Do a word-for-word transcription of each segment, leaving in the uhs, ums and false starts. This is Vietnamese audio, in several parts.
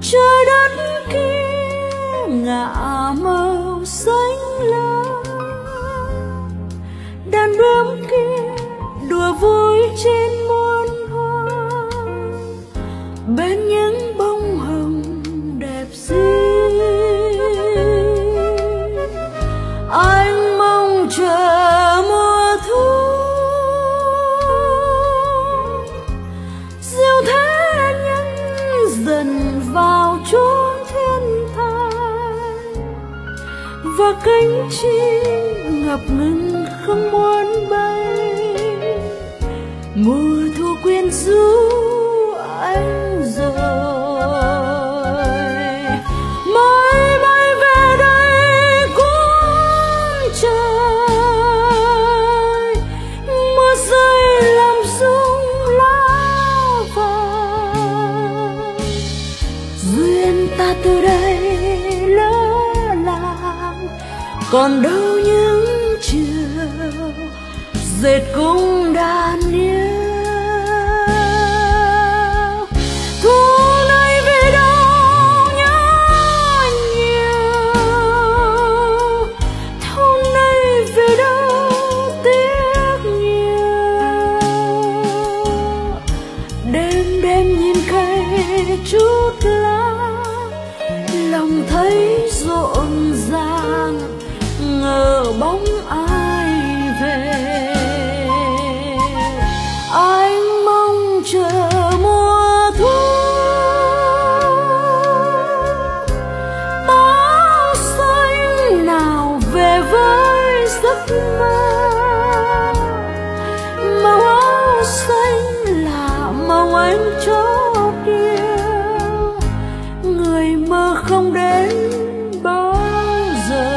Trời đất kia ngả màu xanh lá, đàn bướm kia đùa vui trên muôn hoa, bên những bông hồng đẹp xinh. Anh mong chờ mùa thu, diệu thế nhân dần vào chốn thiên thai, và cánh chim ngập ngừng không muốn bay. Mùa thu quyến rũ anh rồi, mới bay về đây cuốn trời. Mưa rơi làm rung lá vàng, duyên ta từ đây lỡ làng. Còn đâu những chiều dệt cung đàn yêu. Thu này về đâu nhớ nhiều, thu này về đâu tiếc nhiều. Đêm đêm nhìn cây chút lá, lòng thấy rộn ràng, ngờ bóng ai về. Anh mong chờ mùa thu, tóc xanh nào về với giấc mơ. Màu áo xanh là màu anh chót yêu, người mơ không đến bao giờ.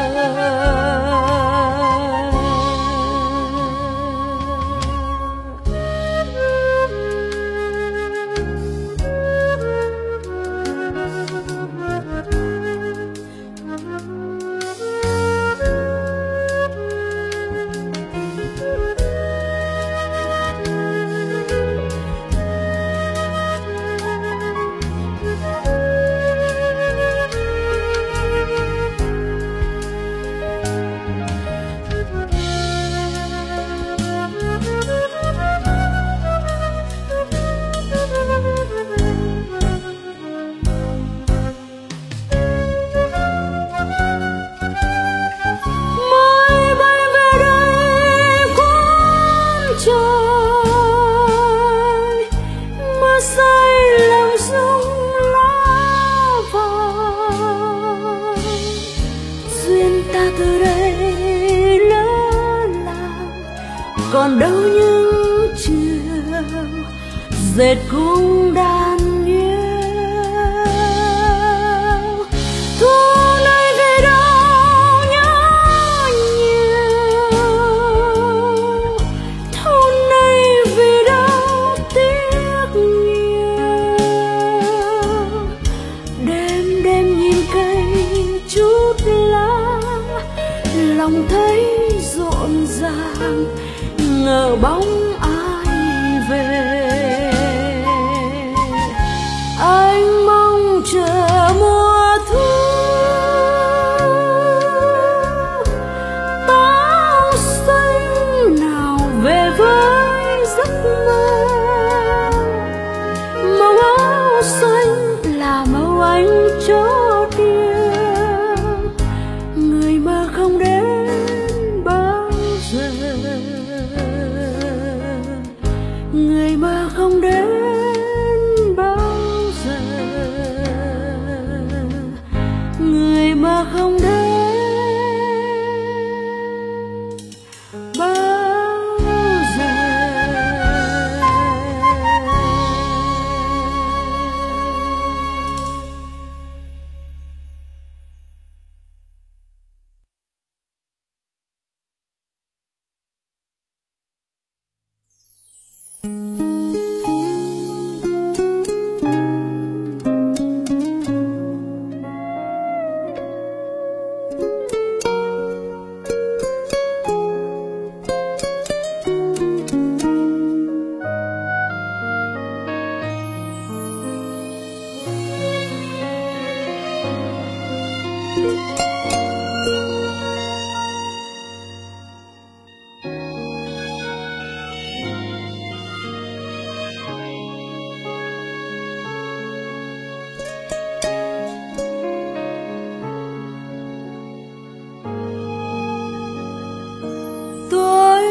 Từ đây lỡ làng, còn đâu những chiều dệt cung đàn yêu. Thu này về đâu nhớ nhiều, thu này về đâu tiếc nhiều. Đêm đêm nhìn cây chút lá, lòng thấy rộn ràng, ngờ bóng ai về. Anh mong chờ mùa thu, tóc xanh nào về với giấc mơ. Màu áo xanh là màu anh chót yêu, người mơ không đến bao giờ.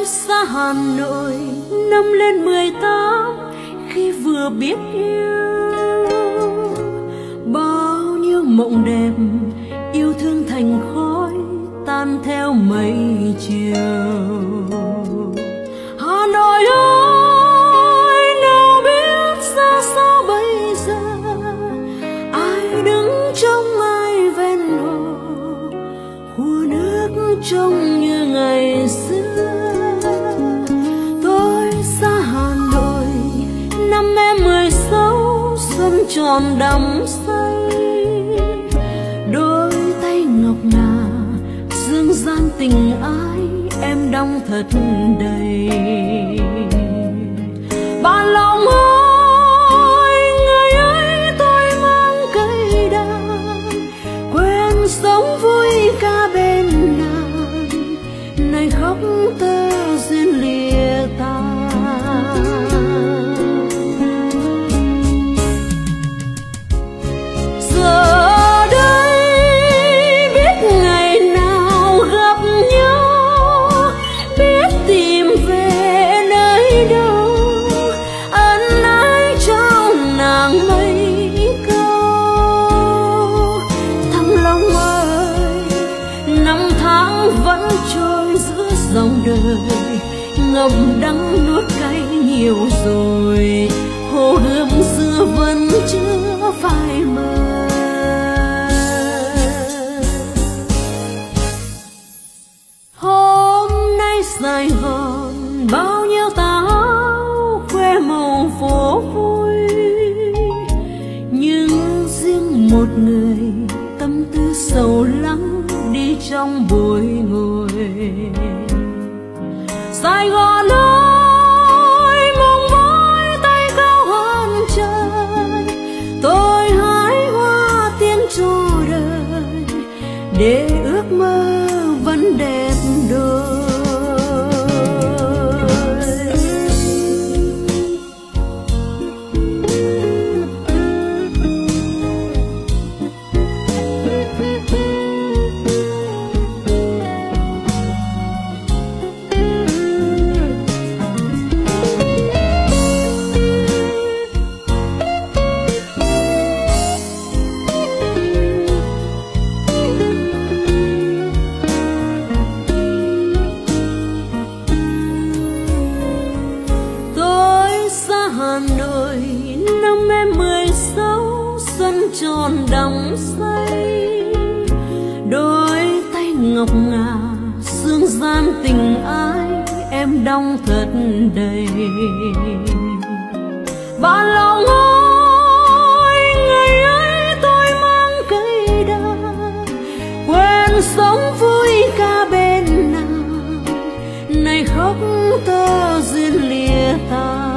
xa Hà Nội năm lên mười tám khi vừa biết yêu, bao nhiêu mộng đẹp yêu thương thành khói tan theo mây chiều. Hà Nội ơi, nào biết ra sao bây giờ, ai đứng trong ai ven hồ, hồ nước trông như ngày xưa. Tôi xa Hà Nội năm em mười sáu, xuân tròn đắm say, đôi tay ngọc ngà dương gian tình ái em đong thật đầy. Bạn lòng ơi, người ấy tôi mang cây đàn, quen sống vui ca bên nàng, này khóc tơ duyên lìa tan. Giờ dòng đời ngậm đắng nuốt cay nhiều rồi, hồ gươm xưa vẫn chưa phai mờ. Hôm nay Sài Gòn bao nhiêu tà áo khoe màu phố vui, nhưng riêng một người tâm tư sầu lắng đi trong bụi ngồi. Sài Gòn ơi, mong mỏi tay cao hơn trời, tôi hái hoa tiên cho đời, để ước mơ vẫn đẹp đôi. Tròn đắm say, đôi tay ngọc ngà dương gian tình ái em đong thật đầy. Bạn lòng ơi, ngày ấy tôi mang cây đàn, quen sống vui ca bên nàng, này khóc tơ duyên lìa tan.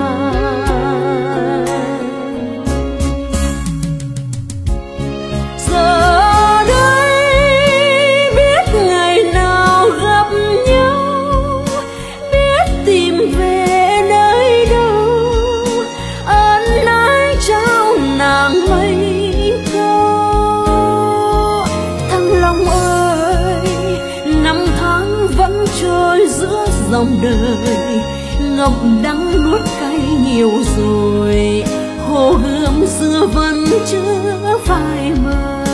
Dòng đời ngậm đắng nuốt cay nhiều rồi, hồ gươm xưa vẫn chưa phai mờ.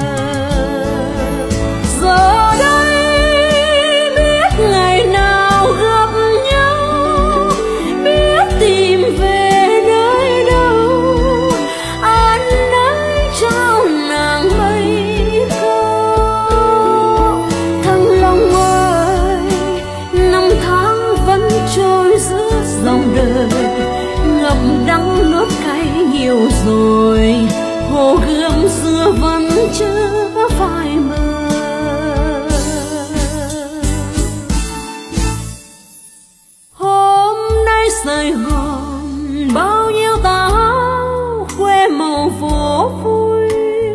Giờ đây biết ngày nào gặp nhau, biết tìm về nơi đâu, anh ấy trao nàng mấy câu. Thăng Long ơi, năm tháng vẫn trôi giữa dòng đời, ngậm đắng nuốt cay nhiều rồi, hồ gươm xưa vẫn chưa phai mờ. Hôm nay Sài Gòn bao nhiêu tà áo khoe màu phố vui,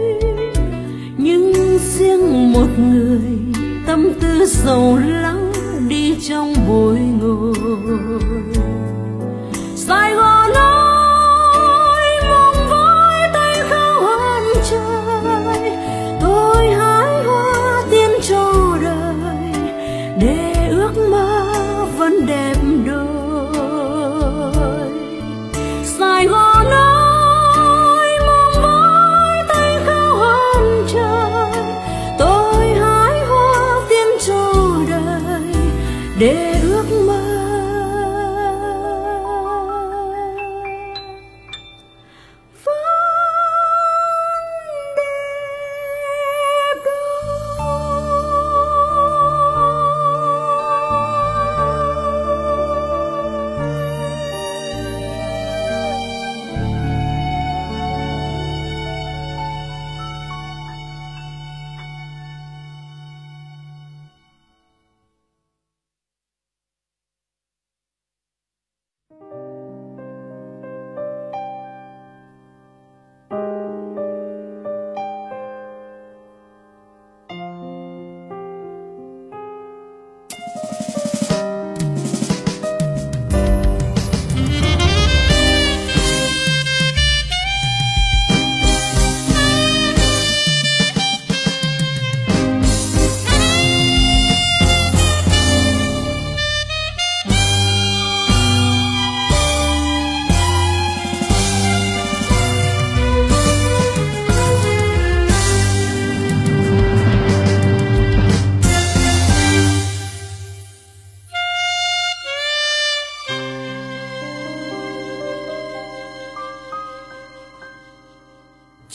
nhưng riêng một người tâm tư sầu lắng đi trong bụi ngồi. Sài Gòn ơi, mong với tay khao hơn trời, tôi hái hoa tiên cho đời, để ước mơ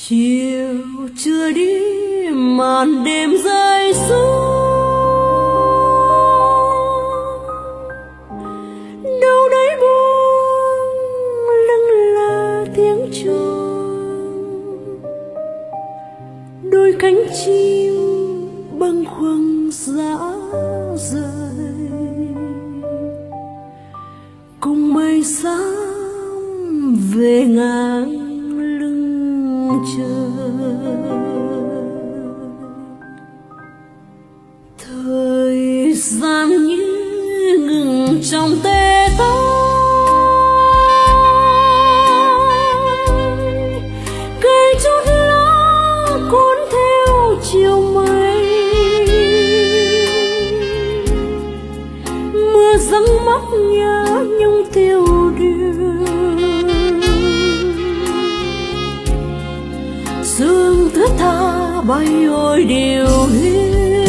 chiều chưa đi màn đêm rơi xuống, đâu đấy buông lưng là tiếng chuông, đôi cánh chim bâng khuâng dã rời, cùng mây xám về ngang lưng trời. Thời gian như ngừng trong tê tái, cây chút lá cuốn theo chiều mây, mưa giăng mắt nhớ nhung tiêu điều, sương thướt tha bay ôi điều hiu.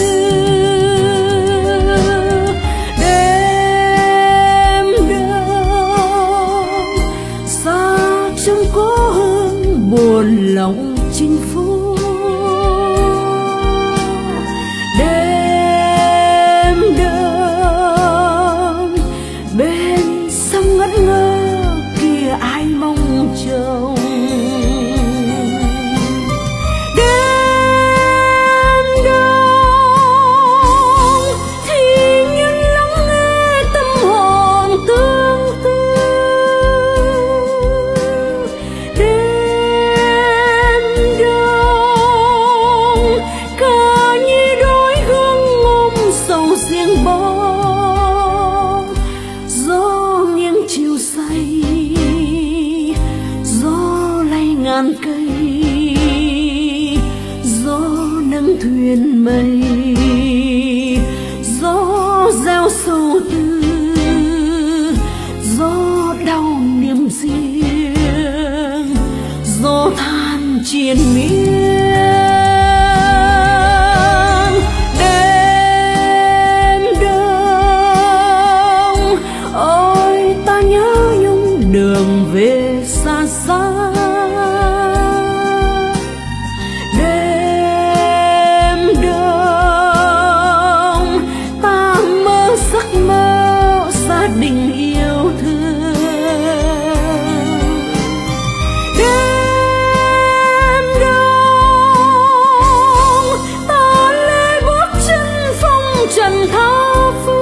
Buồn lòng chinh phục đêm đông, bên sông ngất ngơ kia ai mong trông. Đêm đông thì nhân lắng nghe tâm hồn tương tư, riêng bóng gió nghiêng chiều say, gió lay ngàn cây, gió nâng thuyền mây, gió gieo sầu tư, gió đau niềm riêng, gió than triền miên. Đường về xa xa, đêm đông ta mơ giấc mơ gia đình yêu thương. Đêm đông ta lê bước chân phong trần tha phương,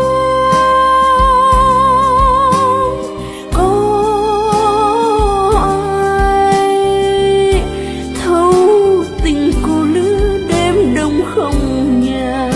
không nhà.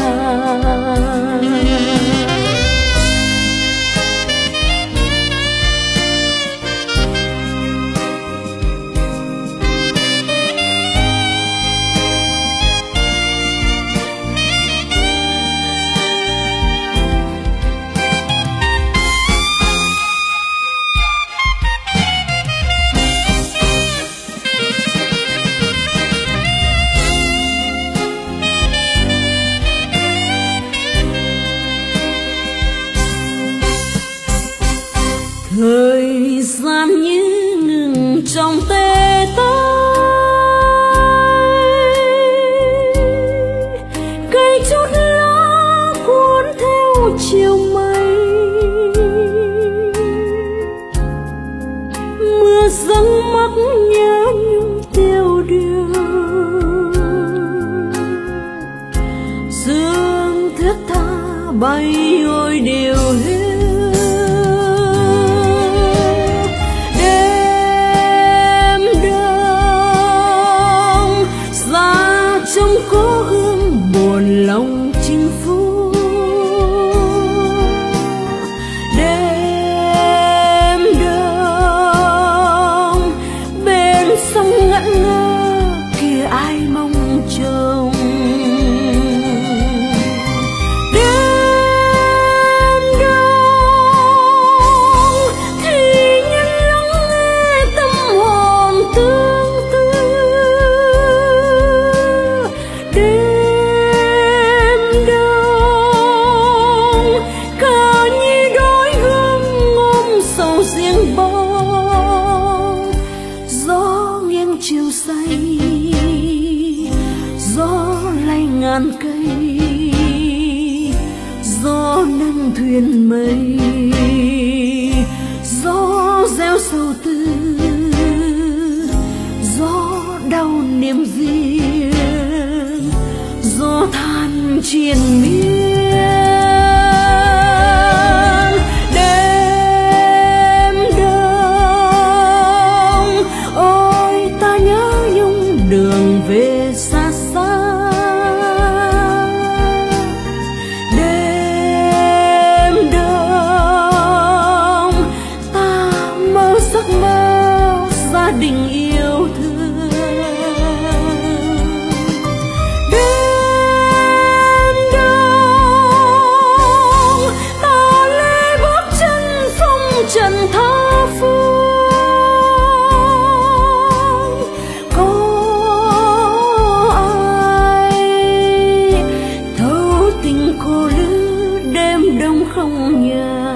Thời gian như ngừng trong tê tái, cây chút lá cuốn theo chiều mây, mưa giăng mắt nhớ nhung tiêu điều, sương thướt tha bay ôi điều hiu. Trong cố hương buồn lòng chinh phục đêm đông, bên sông ngẩn ngơ kia ai mong trông. Đêm đông thì nhân lắng nghe tâm hồn tương tư. Đêm ngàn cây, gió nâng thuyền mây, gió gieo sầu tư, gió đau niềm riêng, gió than triền miên. Đêm đông ôi ta nhớ nhung đường về xa xa. Đêm đông ta mơ giấc mơ gia đình yêu thương. Đêm đông ta lê bước chân phong trần tha phương. Có ai thấu tình cô lữ đêm đông không nhà?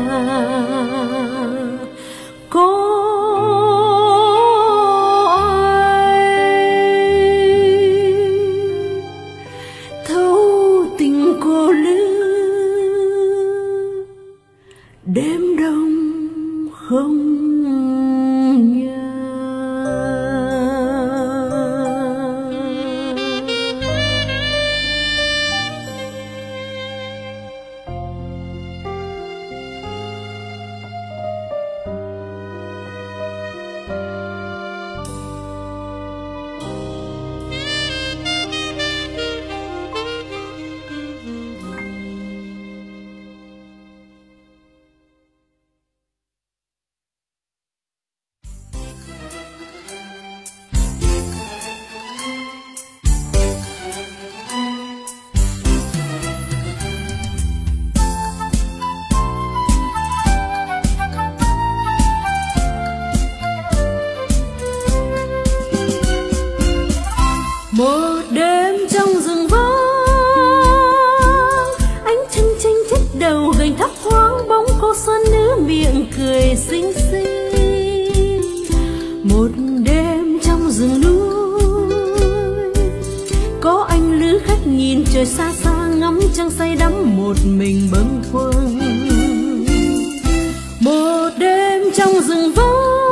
Có thấu tình cô lữ đêm đông không nhà. Một đêm trong rừng vắng, ánh trăng tranh chết đầu gành thấp thoáng bóng cô sơn nữ miệng cười xinh xinh. Một đêm trong rừng núi, có anh lữ khách nhìn trời xa xa ngắm trăng say đắm một mình bâng khuâng. Một đêm trong rừng vắng,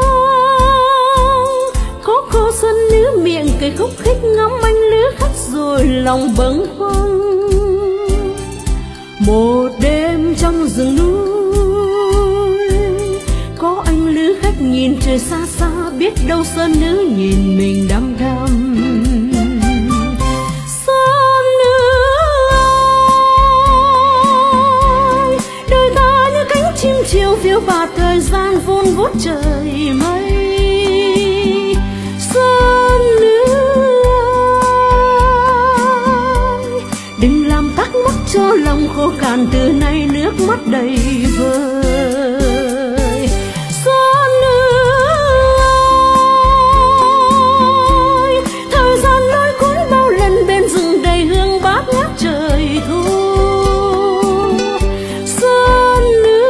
có cô sơn nữ miệng cười khúc khích ngắm anh lữ khách rồi lòng bâng khuâng. Một đêm trong rừng núi, có anh lữ khách nhìn trời xa xa biết đâu sơn nữ nhìn mình đăm đăm. Sơn nữ ơi, đời ta như cánh chim chiều phiêu bạt thời gian vun vút trời mây. Sơn nữ ơi, đừng làm thắc mắc cho lòng khô cạn từ nay nước mắt đầy vơi. Sơn nữ ơi, thời gian lôi cuốn bao lần bên rừng đầy hương bát ngát trời thu. Sơn nữ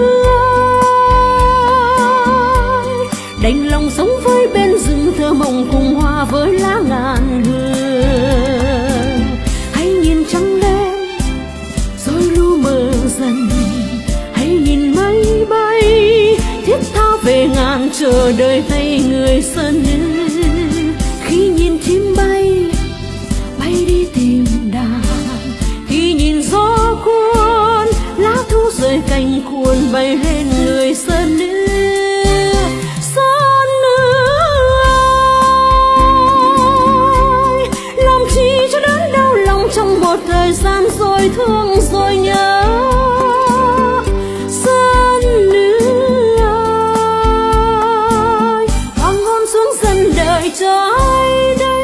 ơi, đành lòng sống với bên rừng thơ mộng cùng hoa với lá ngàn hương. Hãy nhìn trăng đêm rồi lu mờ dần, hãy nhìn mây bay thiết tha về ngàn chờ đợi tay người sơn nữ. Khi nhìn chim bay bay đi tìm đàn, khi nhìn gió cuốn lá thu rơi cành cuồn bay lên người sơn nữ. Sơn nữ ơi, làm chi cho đớn đau lòng trong một thời gian rồi thương rồi nhớ. Sơn nữ ơi, hoàng hôn xuống dần đợi cho ai đây.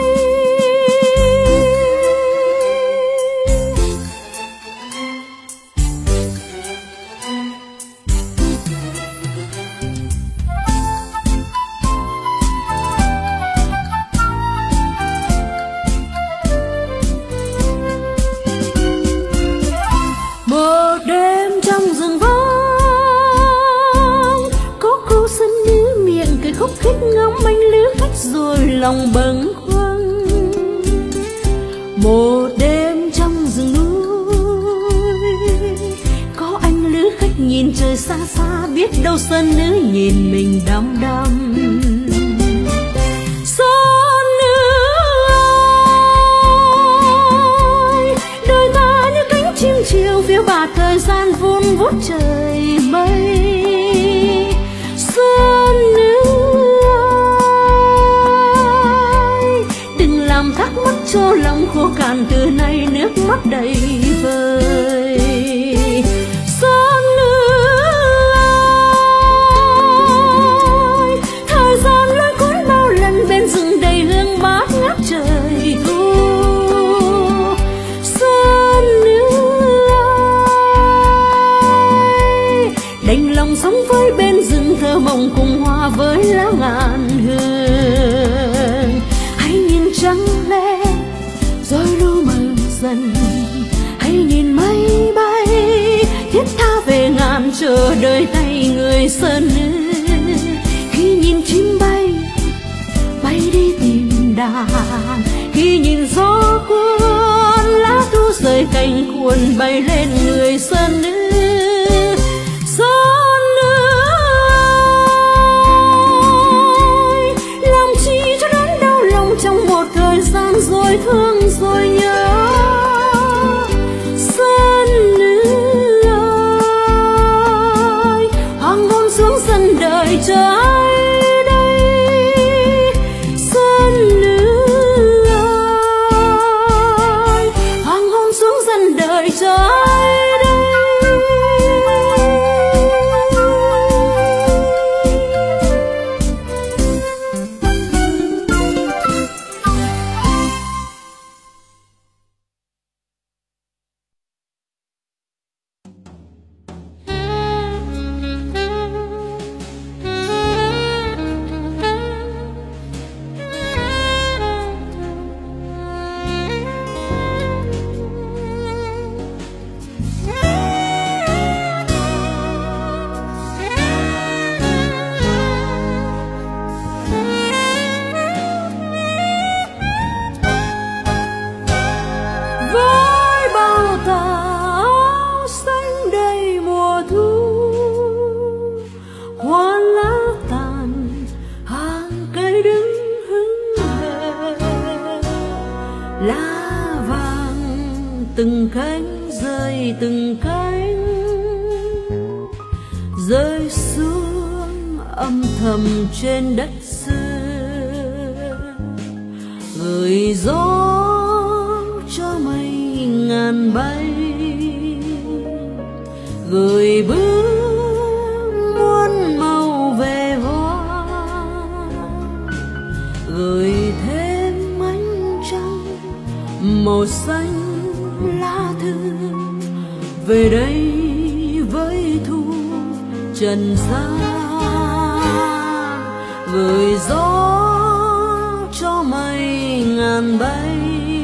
Một đêm trong rừng vắng, có cô sơn nữ miệng cười khúc khích ngắm anh lữ khách rồi lòng bâng khuâng. Một đêm trong biết đâu sơn nữ nhìn mình đăm đăm. Sơn nữ ơi, đời ta như cánh chim chiều phiêu bạt thời gian vun vút trời mây. Sơn nữ ơi, đừng làm thắc mắc cho lòng khô cạn, từ nay nước mắt đầy vơi. Sơn nữ ơi, thời gian lối cuốn bao lần bên rừng đầy hương bát ngát trời thu. Sơn nữ ơi, đành lòng sống với bên rừng thơ mộng cùng hoa với lá ngàn hương. Hãy nhìn trăng lên rồi lu mờ dần, hãy nhìn mây bay thiết tha về ngàn chờ đợi tay người sơn nữ. Khi nhìn chim bay bay đi tìm đàn, khi nhìn gió cuốn lá thu rời cành cuồn bay lên người sơn nữ. Sơn nữ ơi, làm chi cho đớn đau lòng trong một thời gian rồi thương rồi nhớ. Sơn nữ ơi, hoàng hôn xuống sân đời chờ ai đây. Sơn nữ ơi, hoàng hôn xuống sân đời chờ ai đây. Từng cánh rơi từng cánh rơi xuống âm thầm trên đất xưa, gửi gió cho mây ngàn bay, gửi bướm muôn màu về hoa, gửi thêm ánh trăng màu xanh lá thư về đây với thu trần gian, gửi gió cho mây ngàn bay,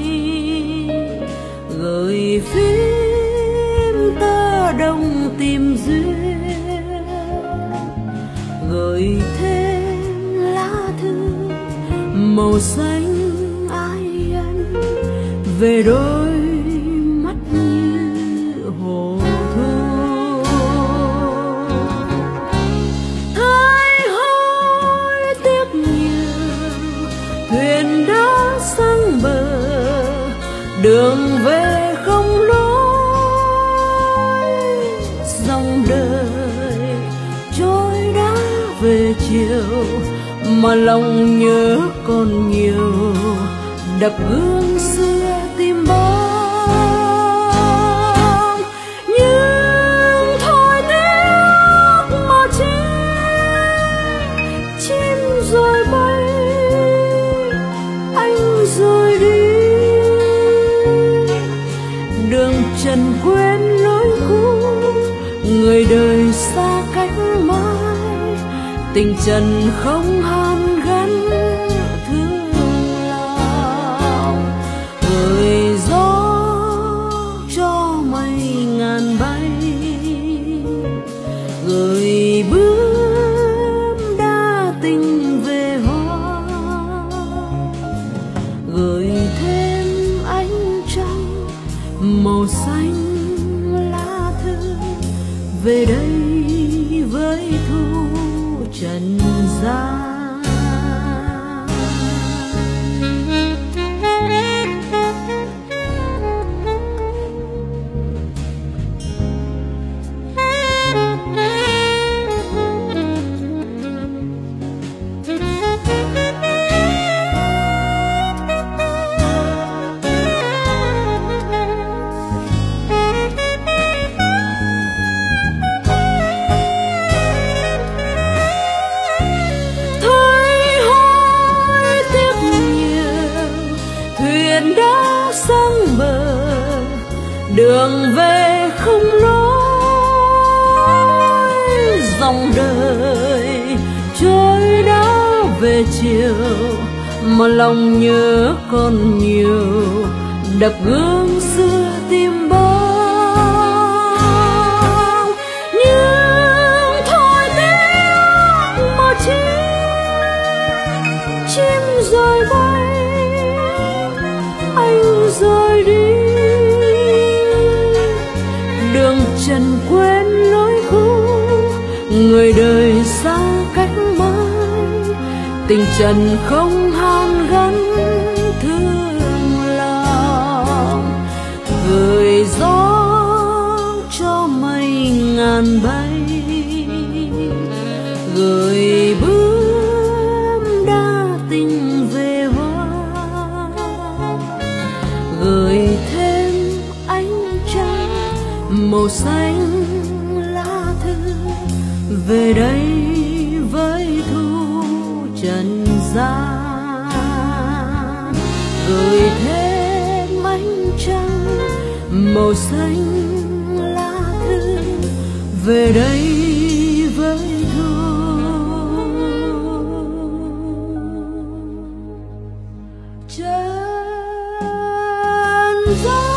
gửi phím tơ đồng tìm duyên, gửi thêm lá thư màu xanh ai ân về đôi mắt như hồ thu. Thay hối tiếc nhiều thuyền đã sang bờ, đường về không lối, dòng đời trôi đã về chiều mà lòng nhớ còn nhiều, đập gương xưa tìm bóng. Nhưng thôi tiếc mà chi, chim rồi bay, anh rồi đi, đường trần quên lối cũ, người đời xa cách mãi, tình trần không hàn gắn thương lòng, gửi gió cho mây ngàn bay, gửi bướm đa tình về hoa, gửi thêm ánh trăng màu xanh lá thư về đây với trần gian. Đường về không lối, dòng đời trôi đã về chiều, mà lòng nhớ còn nhiều, đập gương xưa tim bóng. Nhưng thôi tiếc mà chim chim rời bay, anh rời đi. Đường trần quên lối cũ, người đời xa cách mãi, tình trần không hàn gắn thương lòng. Gửi gió cho mây ngàn bay, gửi bướm đa tình về hoa, gửi thêm ánh trăng màu xanh lá thư về đây với thu trần gian. Gửi thêm ánh trăng màu xanh lá thư về đây với thu trần gian.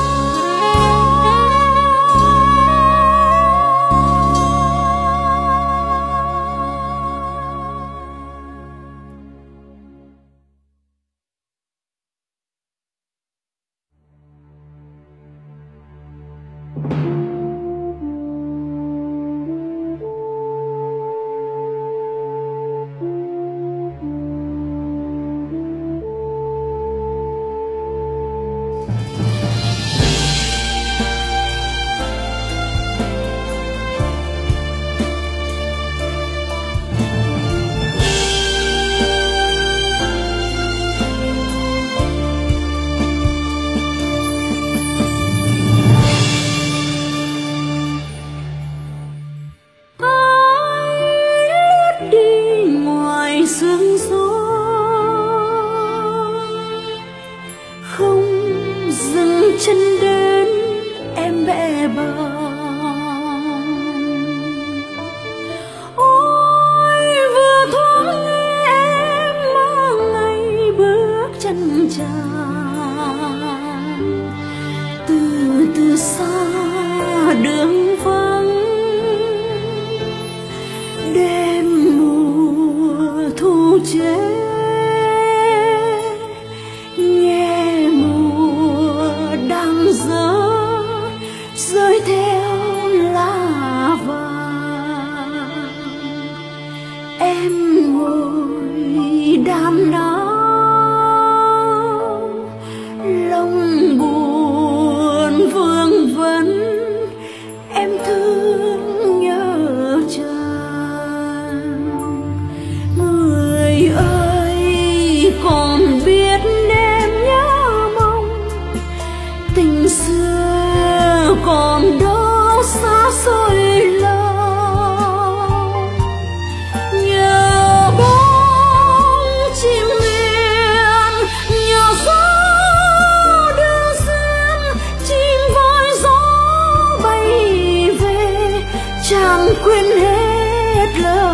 Quên hết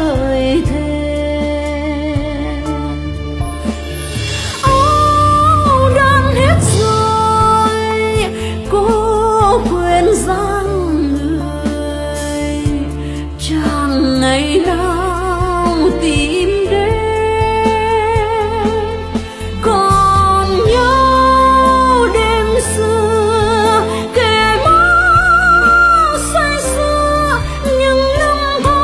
lời thề. Áo đang hết rồi, cô quên dáng người, chẳng ngày nào tìm đến. Còn nhau đêm xưa kể mơ say sưa, những năm tháng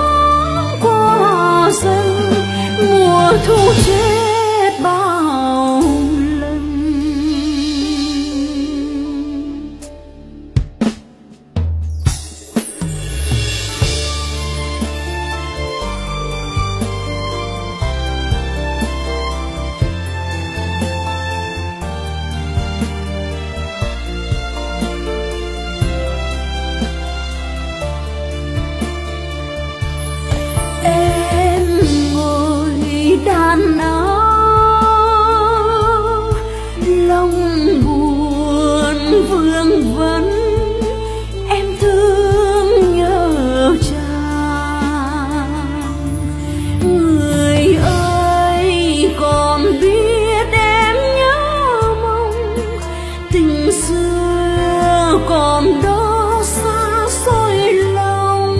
buồn vương vấn, em thương nhớ chàng. Người ơi còn biết em nhớ mong, tình xưa còn đó xa xôi lòng.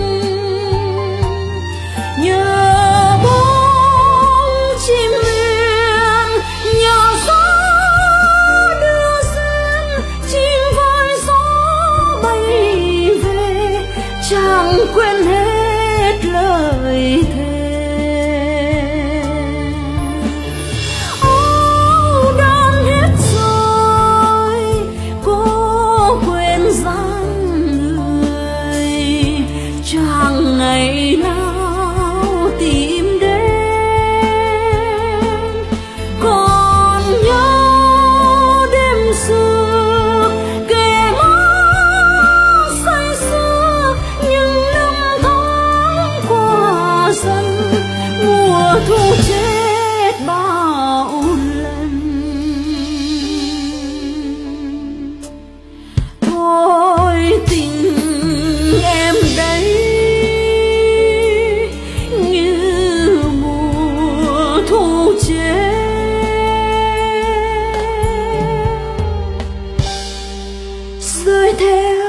Nhớ bóng chim miền, nhớ gió đưa duyên, chim voi gió bay về, chẳng quên hết lời thề. Âu đã hết rồi, cô quên dáng người, chẳng ngày nào tìm đến. Còn nhớ đêm xưa kề mơ say sưa, những năm tháng qua dần, mùa thu chết bao lần. Thôi tình em đây như mùa thu chết, rơi theo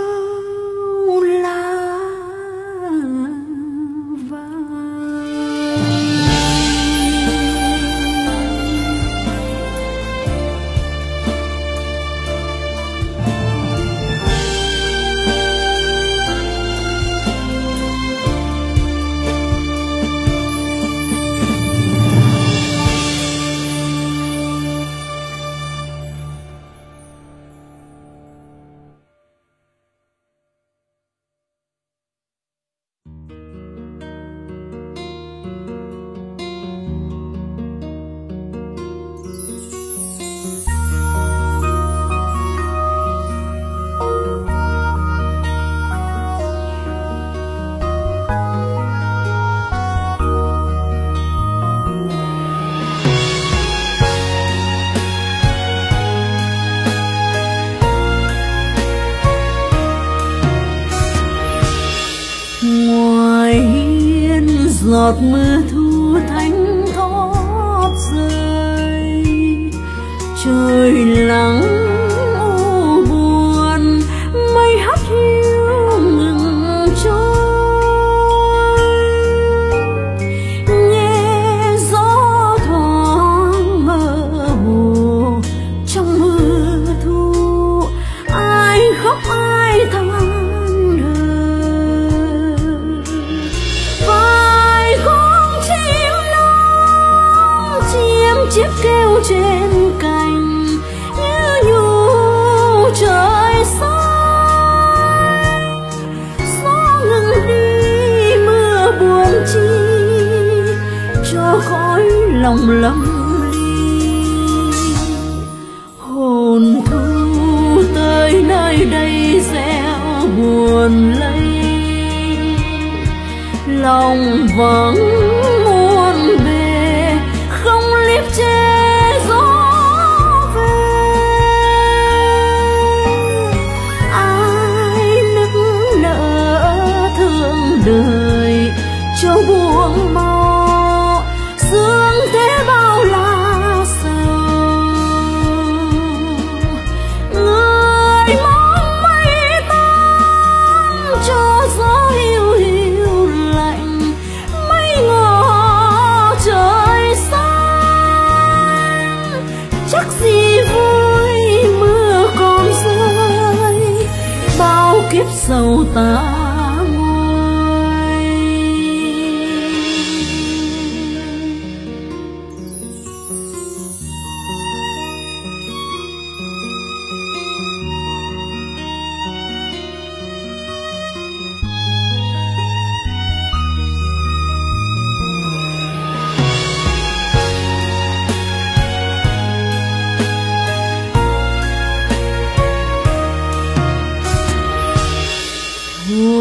lá vàng. Ngoài hiên giọt mưa thu thánh thót rơi, trời lắng u buồn, mây hắt hiu ngừng trôi. Nghe gió thoáng mơ hồ trong mưa thu, ai khóc ai than chiếc kêu trên cành, như nhủ trời xanh. Gió ngừng đi mưa buồn chi, cho khói lòng lầm ly. Hồn thu tới nơi đây gieo buồn lây, lòng vắng muôn bề không liếp che gió về. Ai nức nở thương đời cho buông mau, sương thế bao la sầu. Người mong mây tan cho gió hiu hiu lạnh, mây ngỏ trời xanh. Chắc gì vui mưa còn rơi, bao kiếp sầu ta ngồi.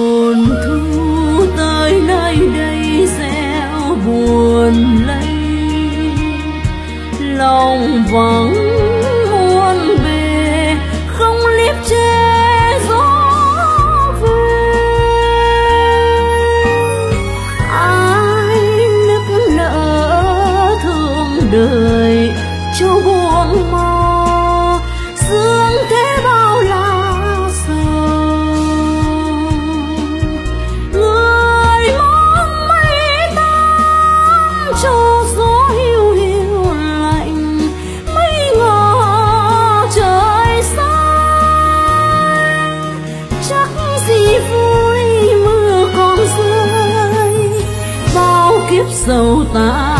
sầu ta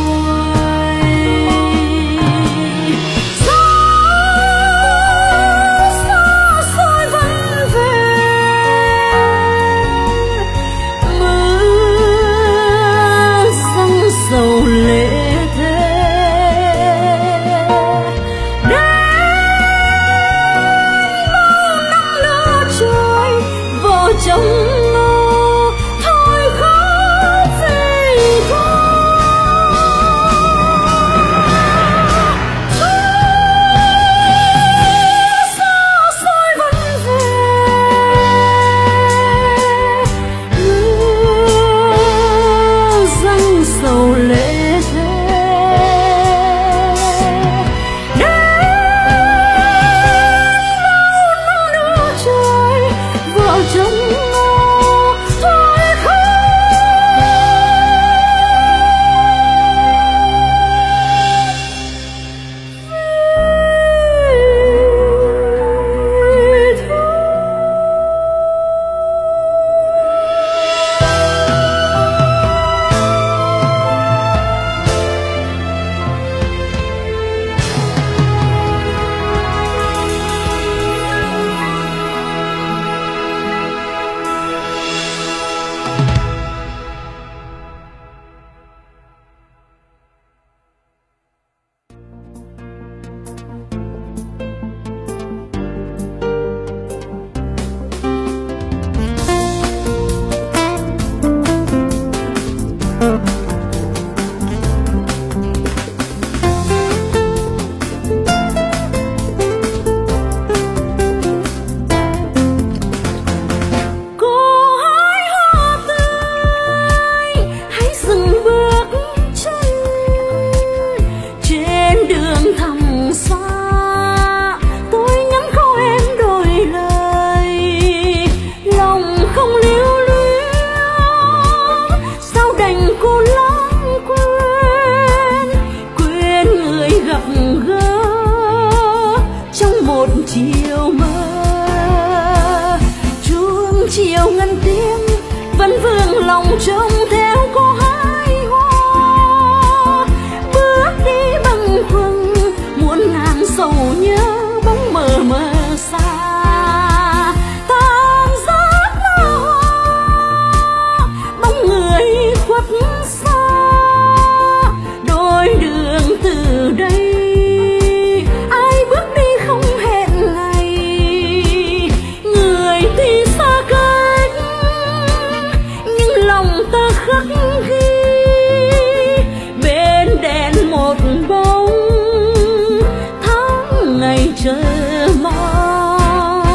chiều mơ chuông chiều ngân tiếng vẫn vương lòng trông theo cô hái hoa bước đi bâng khuâng muôn ngàn sầu nhớ bóng mờ mờ xa tan giấc mơ hoa bóng người khuất xa đôi đường từ đây khắc ghi bên đèn một bóng tháng ngày chờ mong.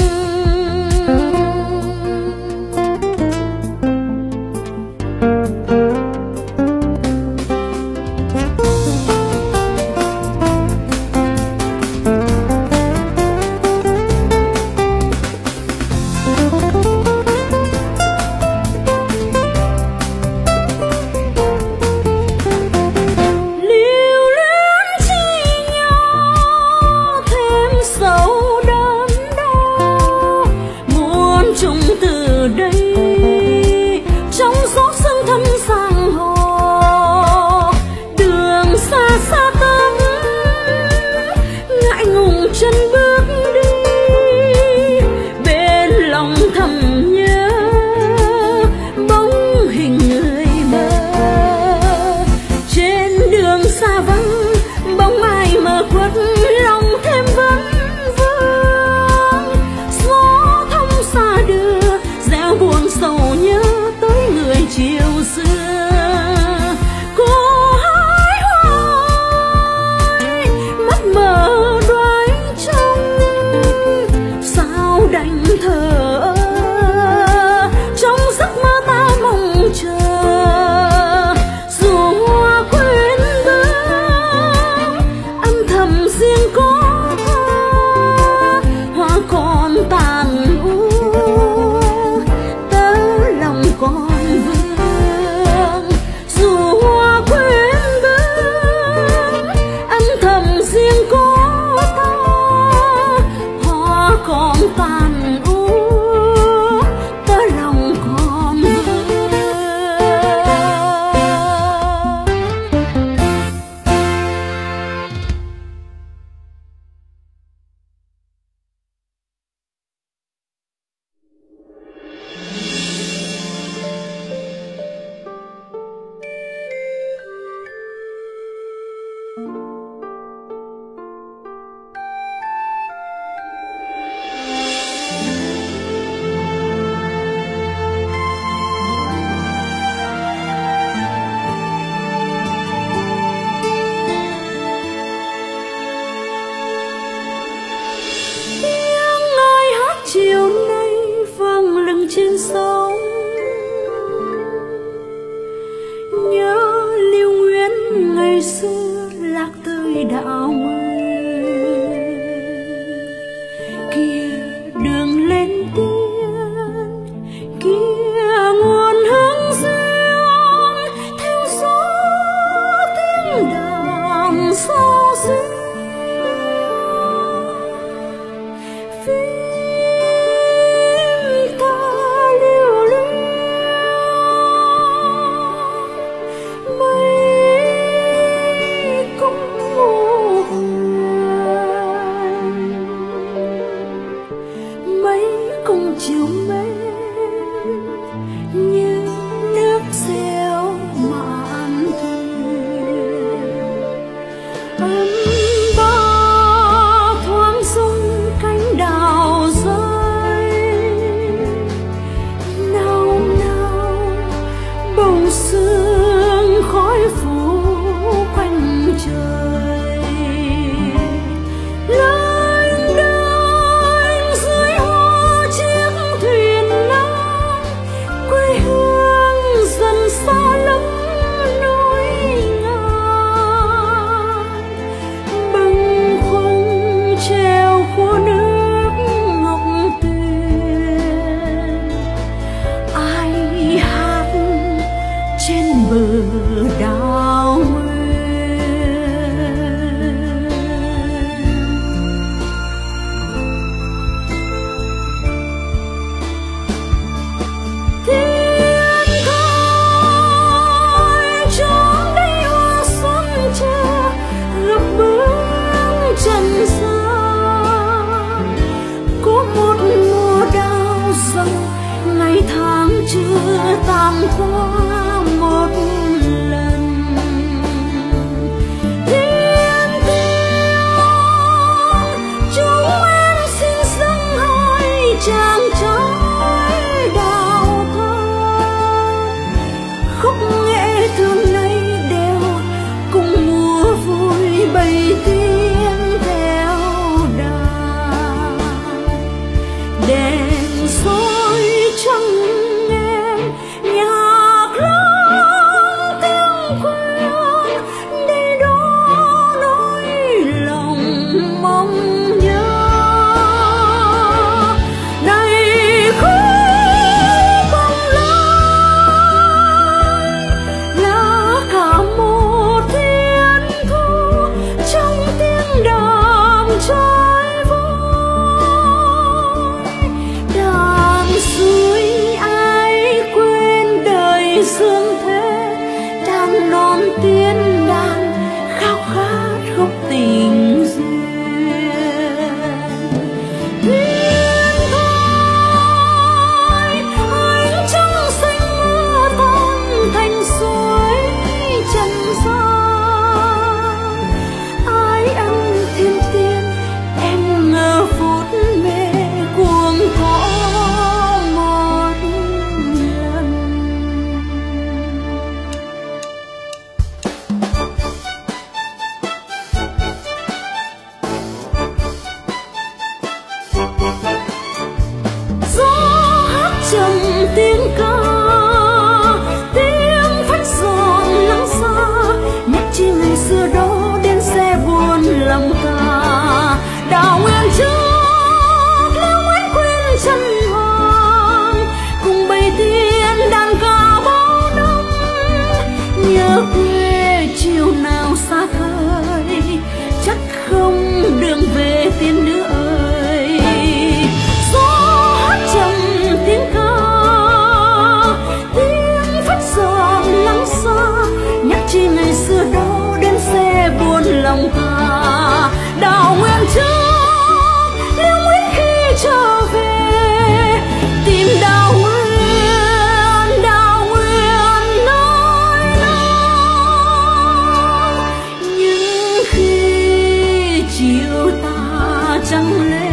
Từ đây trong gió sương thâm sang hồ đường xa xa tắm ngại ngùng chân bước đi bên lòng thầm nhớ bóng hình người mơ trên đường xa vắng bóng ai mờ khuất lòng thêm vấn vương. sinh sống. Nhớ Liêu Nguyên ngày xưa lạc tới đạo mưa, kia đường lên tiên, kia nguồn hướng dương, theo gió tiếng đàn sao xuyên. Chiều mây như nước reo mạn thuyền, ấm ba thoáng rung cánh đào rơi, nào nào bầu sương khói phủ quanh trời. Lênh đênh dưới hoa chiếc thuyền nan, quê hương dần xa lắm nỗi ngàn. Bâng khuâng treo khua nước ngọc tuyền, ai hát trên bờ đào mưa. Trần gian có một mùa đào rơi, ngày tháng chưa tàn qua một lần. Thiên tiên chúng em xin dâng hai chàng trai đào thơm, khúc nghệ thường nay đều cùng mùa vui bầy tiên. Đèn soi trăng em nhạc lớn tiếng quen, đây đó nỗi lòng mong nhớ. Này khúc bồng lai là cả một thiên thu trong tiếng đàn trai vui. Suối ai quên đời dương thế, đàn non tiếng đàn khao khát khúc tình duyên. Thiên thôi ánh trăng xanh mưa tan thành suối trần gian. Ai ăn thiên tiên em ngờ phút mê cuồng thọ. Trầm tiếng ca, tiếng phách giòn lắng xa, nhắc chi ngày xưa đó đến xe buồn lòng ta. Đào nguyên trước Liêu Nguyên quên chân hoàng, cùng bầy tiên đàn ca bao năm. Nhớ quê chiều nào xa khơi, chắc không đường về tiên nữ ơi. Gió hát trầm tiếng ca, tiếng phách giòn lắng xa, nhắc chi ngày xưa đó đến xe buồn lòng ta. Đào nguyên trước Liêu Nguyên khi trở về, tìm đào nguyên, đào nguyên nơi nào. Nhưng khi chiều ta trăng lên